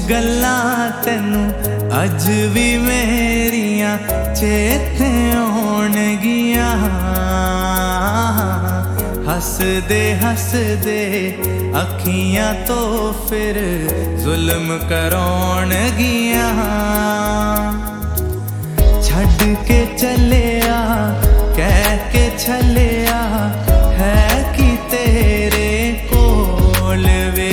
गल्लां तैनू अज भी मेरियां चेते आउणगियां। हसदे हसदे अखियां तो फिर जुल्म कराउणगियां। छड्ड के चलिया कह के छलिया है कि तेरे कोल वे।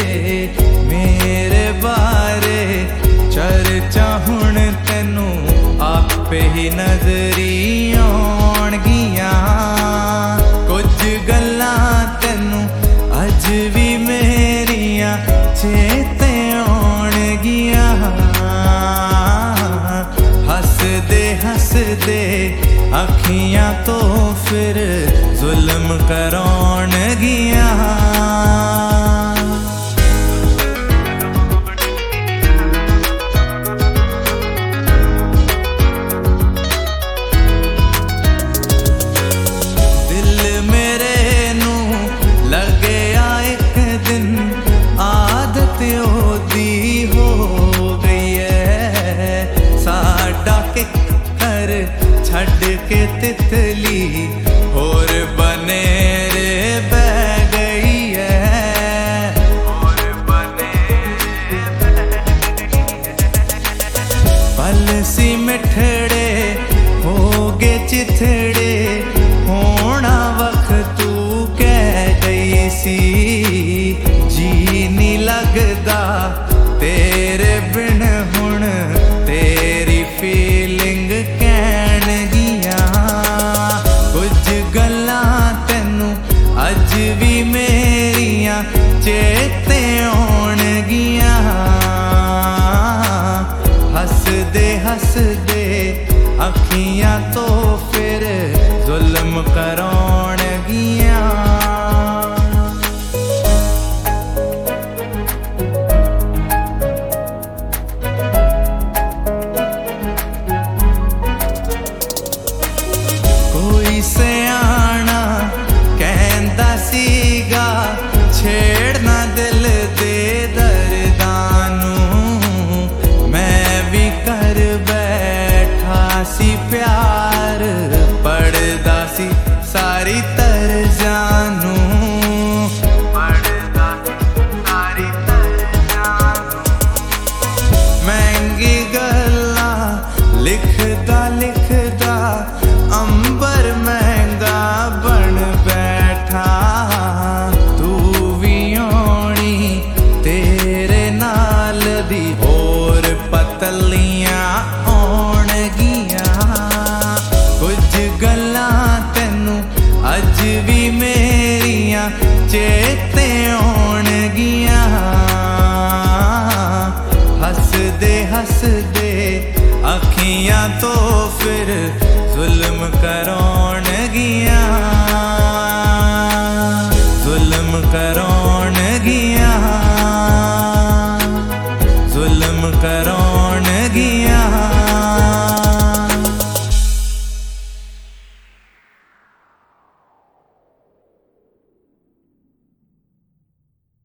मेरे बारे चर्चा हुण तैनू आपे ही नजरी आउणगियां। कुछ गल्लां तैनू अज भी मेरियां चेते आउणगियां। हसदे हसदे अखियां तो फिर जुल्म कराउणगियां। दिल मेरे नू लगया एक दिन आदत ओदी हो गई है। साडा किकर छड्ड के तितली होर बनेरे बह गई है। पल सी मिठड़े हो गए चिथड़े होना वक्त तू कह गई सी। जी नी लगदा तेरे बिन हुण तेरी फीलिंग अज भी मेरियां चेते आउणगियां। हसदे हसदे अखियां तो फिर जुल्म कराउणगियां। कोई सियाणा सीगा छेड़ना दिल दे दर्दां नू। मैं भी कर बैठा सी प्यार पढ़दा सी सारी तरज़ां नू। महंगी गल्लां लिखदा लिखदा अंबर महंगा बन बैठा। तू भी आउणी तेरे नाल दी होर पतलियां आउणगियां। कुछ गल्लां तैनू अज भी मेरियां चेते आउणगियां। हसदे हसदे अखियां तो फिर जुल्म कराउणगियां।